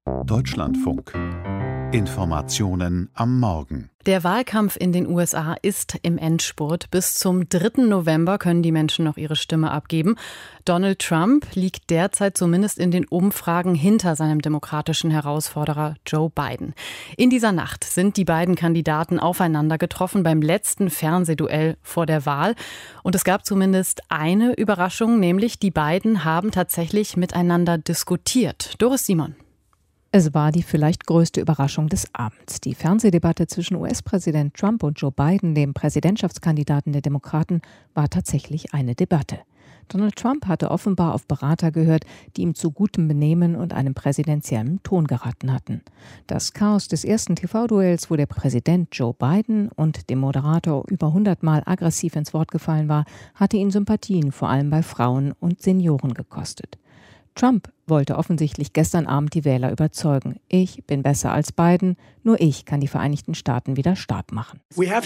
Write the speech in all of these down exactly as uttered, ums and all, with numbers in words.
Deutschlandfunk. Informationen am Morgen. Der Wahlkampf in den U S A ist im Endspurt. Bis zum dritten November können die Menschen noch ihre Stimme abgeben. Donald Trump liegt derzeit zumindest in den Umfragen hinter seinem demokratischen Herausforderer Joe Biden. In dieser Nacht sind die beiden Kandidaten aufeinander getroffen beim letzten Fernsehduell vor der Wahl. Und es gab zumindest eine Überraschung, nämlich die beiden haben tatsächlich miteinander diskutiert. Doris Simon. Es war die vielleicht größte Überraschung des Abends. Die Fernsehdebatte zwischen U S-Präsident Trump und Joe Biden, dem Präsidentschaftskandidaten der Demokraten, war tatsächlich eine Debatte. Donald Trump hatte offenbar auf Berater gehört, die ihm zu gutem Benehmen und einem präsidentiellen Ton geraten hatten. Das Chaos des ersten T V-Duells, wo der Präsident Joe Biden und dem Moderator über hundertmal aggressiv ins Wort gefallen war, hatte ihn Sympathien vor allem bei Frauen und Senioren gekostet. Trump wollte offensichtlich gestern Abend die Wähler überzeugen. Ich bin besser als Biden, nur ich kann die Vereinigten Staaten wieder stark machen.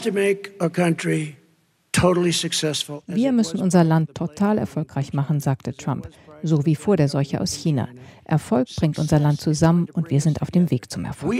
Wir müssen unser Land total erfolgreich machen, sagte Trump, so wie vor der Seuche aus China. Erfolg bringt unser Land zusammen und wir sind auf dem Weg zum Erfolg.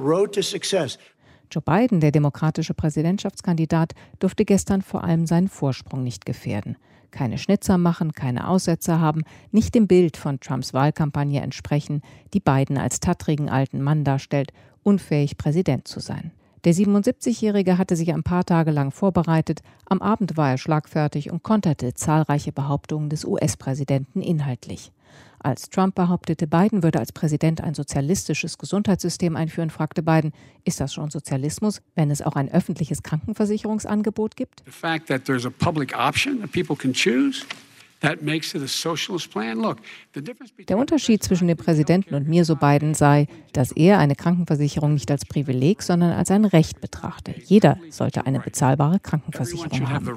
Joe Biden, der demokratische Präsidentschaftskandidat, durfte gestern vor allem seinen Vorsprung nicht gefährden. Keine Schnitzer machen, keine Aussetzer haben, nicht dem Bild von Trumps Wahlkampagne entsprechen, die Biden als tattrigen alten Mann darstellt, unfähig Präsident zu sein. Der siebenundsiebzigjährige hatte sich ein paar Tage lang vorbereitet, am Abend war er schlagfertig und konterte zahlreiche Behauptungen des U S-Präsidenten inhaltlich. Als Trump behauptete, Biden würde als Präsident ein sozialistisches Gesundheitssystem einführen, fragte Biden, ist das schon Sozialismus, wenn es auch ein öffentliches Krankenversicherungsangebot gibt? The fact that there's a public option that people can choose. Der Unterschied zwischen dem Präsidenten und mir, so Biden, sei, dass er eine Krankenversicherung nicht als Privileg, sondern als ein Recht betrachte. Jeder sollte eine bezahlbare Krankenversicherung haben.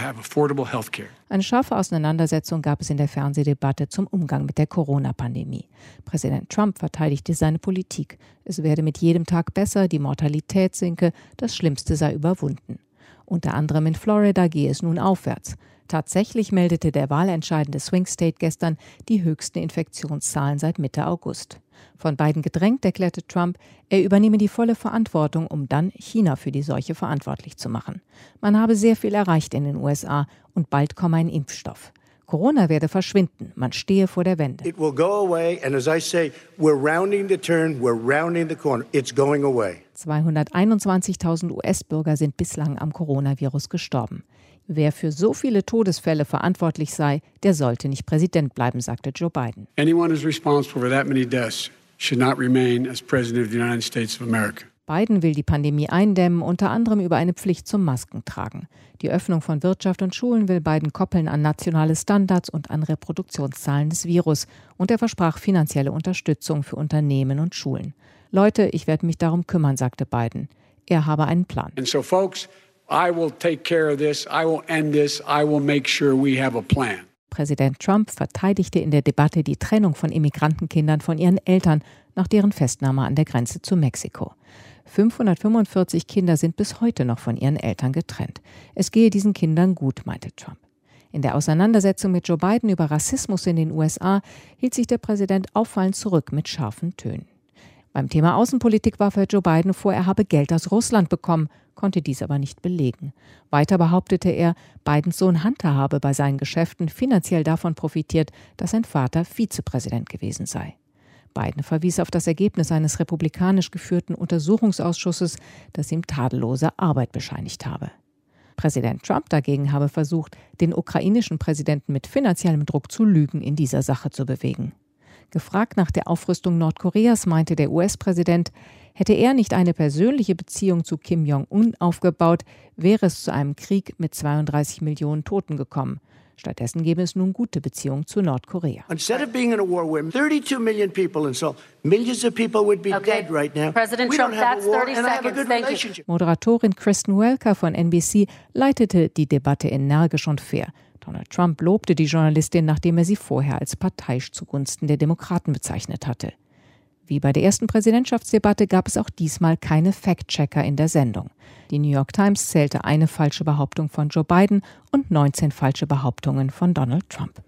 Eine scharfe Auseinandersetzung gab es in der Fernsehdebatte zum Umgang mit der Corona-Pandemie. Präsident Trump verteidigte seine Politik. Es werde mit jedem Tag besser, die Mortalität sinke, das Schlimmste sei überwunden. Unter anderem in Florida gehe es nun aufwärts. Tatsächlich meldete der wahlentscheidende Swing State gestern die höchsten Infektionszahlen seit Mitte August. Von Biden gedrängt erklärte Trump, er übernehme die volle Verantwortung, um dann China für die Seuche verantwortlich zu machen. Man habe sehr viel erreicht in den U S A und bald komme ein Impfstoff. Corona werde verschwinden, man stehe vor der Wende. It will go away and as I say, we're rounding the turn, we're rounding the corner. It's going away. zweihunderteinundzwanzigtausend U S-Bürger sind bislang am Coronavirus gestorben. Wer für so viele Todesfälle verantwortlich sei, der sollte nicht Präsident bleiben, sagte Joe Biden. Anyone who's responsible for that many deaths should not remain as President of the United States of America. Biden will die Pandemie eindämmen, unter anderem über eine Pflicht zum Maskentragen. Die Öffnung von Wirtschaft und Schulen will Biden koppeln an nationale Standards und an Reproduktionszahlen des Virus. Und er versprach finanzielle Unterstützung für Unternehmen und Schulen. Leute, ich werde mich darum kümmern, sagte Biden. Er habe einen Plan. And so, folks, I will take care of this, I will end this, I will make sure we have a plan. Präsident Trump verteidigte in der Debatte die Trennung von Immigrantenkindern von ihren Eltern nach deren Festnahme an der Grenze zu Mexiko. fünfhundertfünfundvierzig Kinder sind bis heute noch von ihren Eltern getrennt. Es gehe diesen Kindern gut, meinte Trump. In der Auseinandersetzung mit Joe Biden über Rassismus in den U S A hielt sich der Präsident auffallend zurück mit scharfen Tönen. Beim Thema Außenpolitik warf er Joe Biden vor, er habe Geld aus Russland bekommen, konnte dies aber nicht belegen. Weiter behauptete er, Bidens Sohn Hunter habe bei seinen Geschäften finanziell davon profitiert, dass sein Vater Vizepräsident gewesen sei. Biden verwies auf das Ergebnis eines republikanisch geführten Untersuchungsausschusses, das ihm tadellose Arbeit bescheinigt habe. Präsident Trump dagegen habe versucht, den ukrainischen Präsidenten mit finanziellem Druck zu Lügen in dieser Sache zu bewegen. Gefragt nach der Aufrüstung Nordkoreas meinte der U S-Präsident, hätte er nicht eine persönliche Beziehung zu Kim Jong-un aufgebaut, wäre es zu einem Krieg mit zweiunddreißig Millionen Toten gekommen. Stattdessen gäbe es nun gute Beziehungen zu Nordkorea. Instead of being in a war where thirty-two million people and so millions of people would be okay. dead right now. President We Trump, don't have that's a war thirty and I have a seconds. good Thank relationship. Moderatorin Kristen Welker von N B C leitete die Debatte energisch und fair. Donald Trump lobte die Journalistin, nachdem er sie vorher als parteiisch zugunsten der Demokraten bezeichnet hatte. Wie bei der ersten Präsidentschaftsdebatte gab es auch diesmal keine Fact-Checker in der Sendung. Die New York Times zählte eine falsche Behauptung von Joe Biden und neunzehn falsche Behauptungen von Donald Trump.